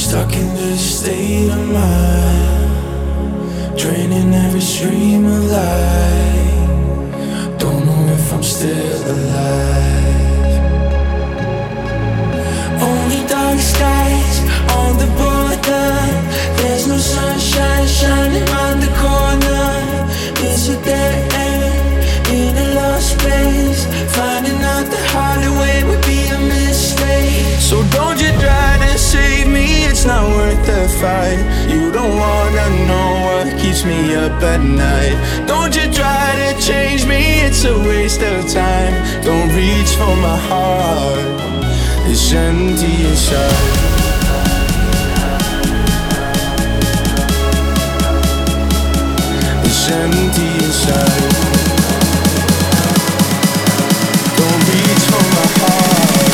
Stuck in this state of mind, draining every stream of light. Don't know if I'm still alive. Only dark skies on the border. There's no sunshine shining on the corner. It's a dead end in a lost place. Finding out the harder way would be a mistake. So don't you try to save me, it's not worth the fight. You don't wanna know what keeps me up at night. Don't you try to change me, it's a waste of time. Don't reach for my heart, it's empty inside. It's empty inside. Don't reach for my heart.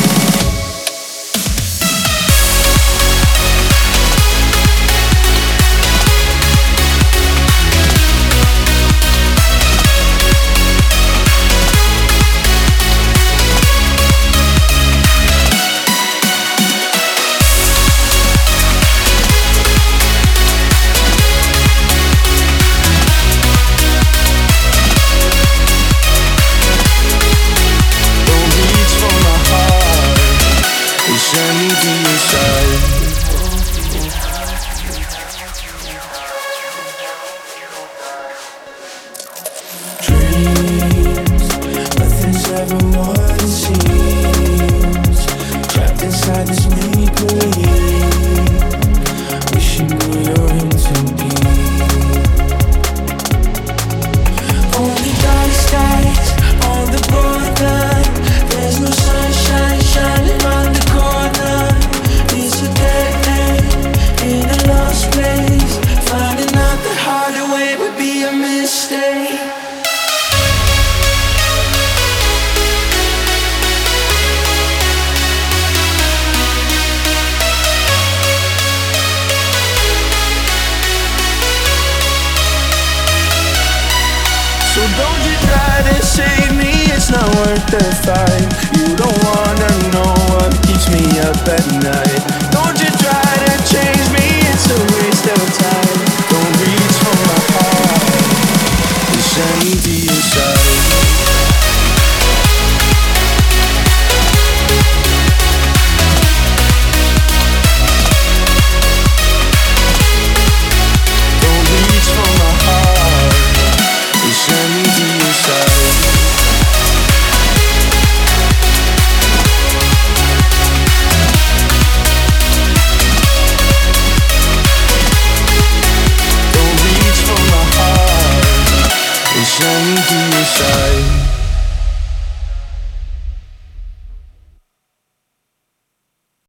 Never more than seems. Trapped inside this make-believe, wishing we were in too deep. Only dark skies on the border. There's no sunshine shining on the corner. It's a dead end in a lost place. Finding out the harder way would be a mistake. So don't you try to save me, it's not worth the fight. You don't wanna know what keeps me up at night.